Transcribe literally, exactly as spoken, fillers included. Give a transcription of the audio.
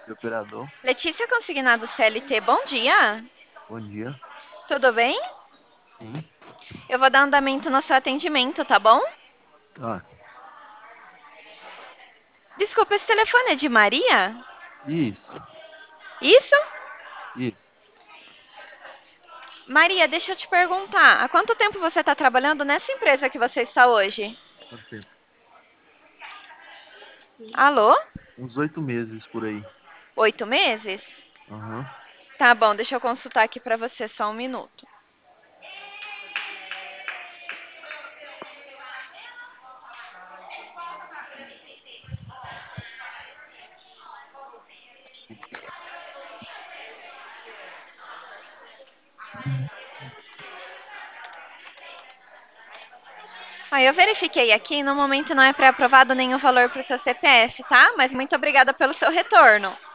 de operador. Letícia Consignado C L T, bom dia. Bom dia. Tudo bem? Sim. Eu vou dar andamento no seu atendimento, tá bom? Ah, Desculpa, esse telefone é de Maria? isso, Isso? isso. Maria, deixa eu te perguntar, há quanto tempo você está trabalhando nessa empresa que você está hoje? Quanto tempo? Alô? Uns oito meses por aí. Oito meses? Aham. Tá bom, deixa eu consultar aqui para você só um minuto. Aí eu verifiquei aqui, no momento não é pré-aprovado nenhum valor para o seu C P F, tá? Mas muito obrigada pelo seu retorno.